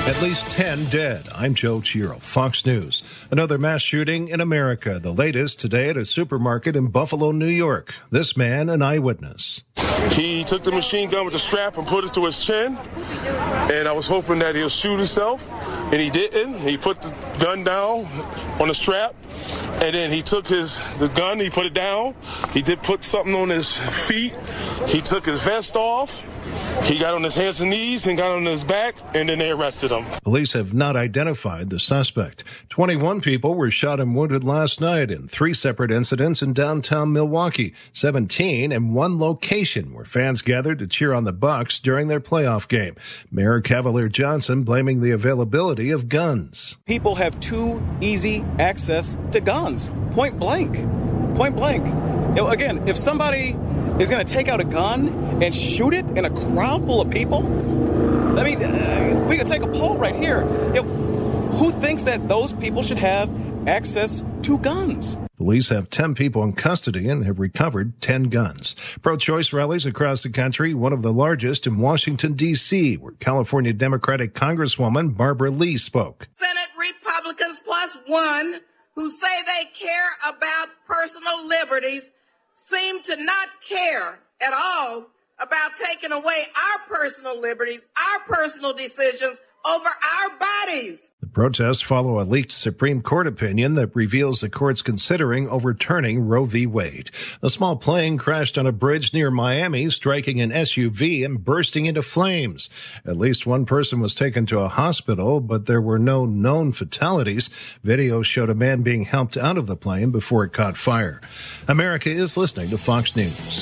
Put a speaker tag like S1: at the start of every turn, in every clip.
S1: At least 10 dead. I'm Joe Chiro, Fox News. Another mass shooting in America. The latest today at a supermarket in Buffalo, New York. This man, an eyewitness.
S2: He took the machine gun with the strap and put it to his chin. And I was hoping that he'll shoot himself. And he didn't. He put the gun down on the strap. And then he took the gun, he put it down. He did put something on his feet. He took his vest off. He got on his hands and knees and got on his back, and then they arrested him.
S1: Police have not identified the suspect. 21 people were shot and wounded last night in 3 separate incidents in downtown Milwaukee. 17 in one location where fans gathered to cheer on the Bucks during their playoff game. Mayor Cavalier Johnson blaming the availability of guns.
S3: People have too easy access to guns. Point blank. Point blank. Again, if somebody is going to take out a gun and shoot it in a crowd full of people? I mean, we could take a poll right here. Who thinks that those people should have access to guns?
S1: Police have 10 people in custody and have recovered 10 guns. Pro-choice rallies across the country, one of the largest in Washington, D.C., where California Democratic Congresswoman Barbara Lee spoke.
S4: Senate Republicans +1 who say they care about personal liberties seem to not care at all about taking away our personal liberties, our personal decisions over our bodies.
S1: The protests follow a leaked Supreme Court opinion that reveals the court's considering overturning Roe v. Wade. A small plane crashed on a bridge near Miami, striking an SUV and bursting into flames. At least one person was taken to a hospital, but there were no known fatalities. Video showed a man being helped out of the plane before it caught fire. America is listening to Fox News.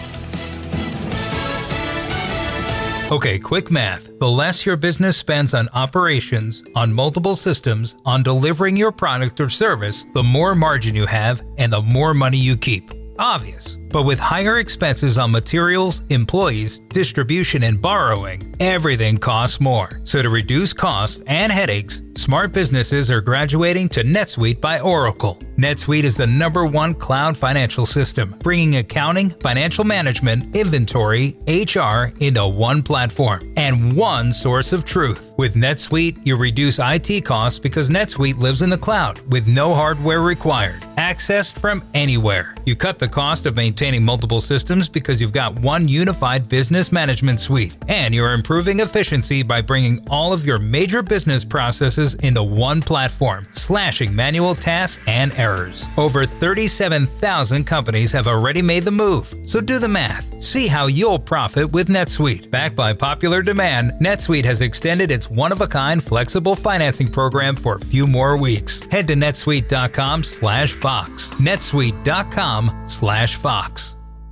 S5: Okay, quick math. The less your business spends on operations, on multiple systems, on delivering your product or service, the more margin you have and the more money you keep. Obvious. But with higher expenses on materials, employees, distribution, and borrowing, everything costs more. So to reduce costs and headaches, smart businesses are graduating to NetSuite by Oracle. NetSuite is the #1 cloud financial system, bringing accounting, financial management, inventory, HR into one platform and one source of truth. With NetSuite, you reduce IT costs because NetSuite lives in the cloud with no hardware required, accessed from anywhere. You cut the cost of maintaining multiple systems because you've got one unified business management suite, and you're improving efficiency by bringing all of your major business processes into one platform, slashing manual tasks and errors. Over 37,000 companies have already made the move, so do the math. See how you'll profit with NetSuite. Backed by popular demand, NetSuite has extended its one-of-a-kind flexible financing program for a few more weeks. Head to netsuite.com/Fox. netsuite.com/Fox.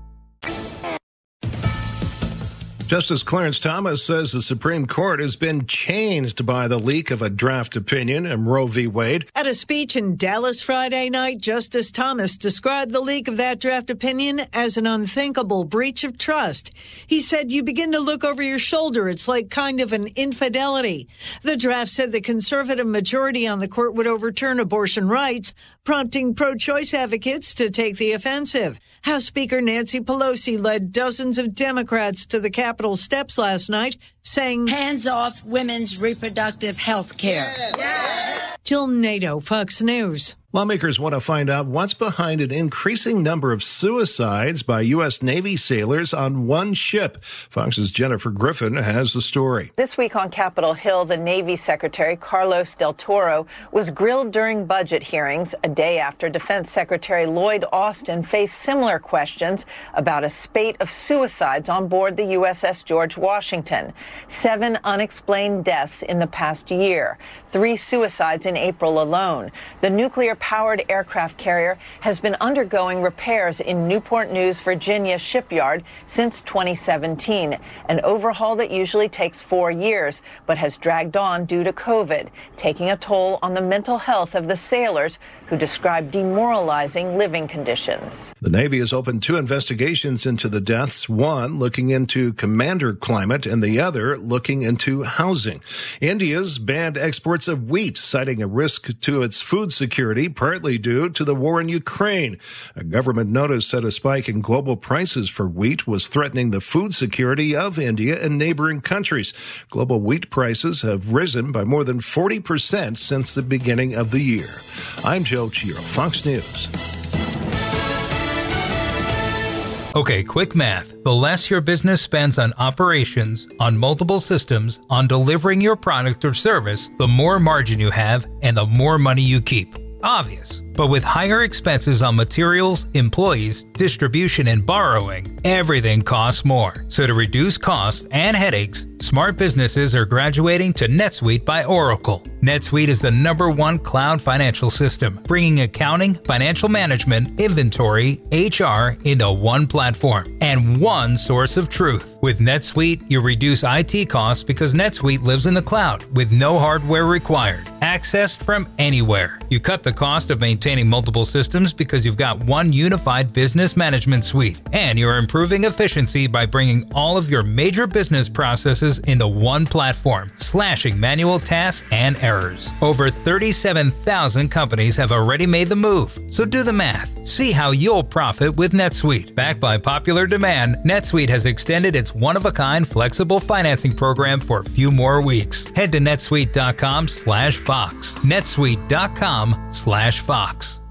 S1: Justice Clarence Thomas says the Supreme Court has been changed by the leak of a draft opinion in Roe v. Wade.
S6: At a speech in Dallas Friday night, Justice Thomas described the leak of that draft opinion as an unthinkable breach of trust. He said, "You begin to look over your shoulder. It's like kind of an infidelity." The draft said the conservative majority on the court would overturn abortion rights, prompting pro-choice advocates to take the offensive. House Speaker Nancy Pelosi led dozens of Democrats to the Capitol steps last night, saying,
S7: "Hands off women's reproductive health care."
S6: Jill Nato, Fox News.
S1: Lawmakers want to find out what's behind an increasing number of suicides by U.S. Navy sailors on one ship. Fox's Jennifer Griffin has the story.
S8: This week on Capitol Hill, the Navy Secretary, Carlos Del Toro, was grilled during budget hearings a day after Defense Secretary Lloyd Austin faced similar questions about a spate of suicides on board the USS George Washington. 7 unexplained deaths in the past year, 3 suicides in April alone. The nuclear-powered aircraft carrier has been undergoing repairs in Newport News, Virginia shipyard since 2017, an overhaul that usually takes 4 years, but has dragged on due to COVID, taking a toll on the mental health of the sailors who describe demoralizing living conditions.
S1: The Navy has opened 2 investigations into the deaths, one looking into commander climate and the other further looking into housing. India's banned exports of wheat, citing a risk to its food security, partly due to the war in Ukraine. A government notice said a spike in global prices for wheat was threatening the food security of India and neighboring countries. Global wheat prices have risen by more than 40% since the beginning of the year. I'm Joe Chiro, Fox News.
S5: Okay, quick math. The less your business spends on operations, on multiple systems, on delivering your product or service, the more margin you have and the more money you keep. Obvious. But with higher expenses on materials, employees, distribution, and borrowing, everything costs more. So to reduce costs and headaches, smart businesses are graduating to NetSuite by Oracle. NetSuite is the #1 cloud financial system, bringing accounting, financial management, inventory, HR into one platform and one source of truth. With NetSuite, you reduce IT costs because NetSuite lives in the cloud with no hardware required, accessed from anywhere. You cut the cost of maintaining multiple systems because you've got one unified business management suite, and you're improving efficiency by bringing all of your major business processes into one platform, slashing manual tasks and errors. Over 37,000 companies have already made the move, so do the math. See how you'll profit with NetSuite. Backed by popular demand, NetSuite has extended its one-of-a-kind flexible financing program for a few more weeks. Head to netsuite.com/Fox. netsuite.com/Fox.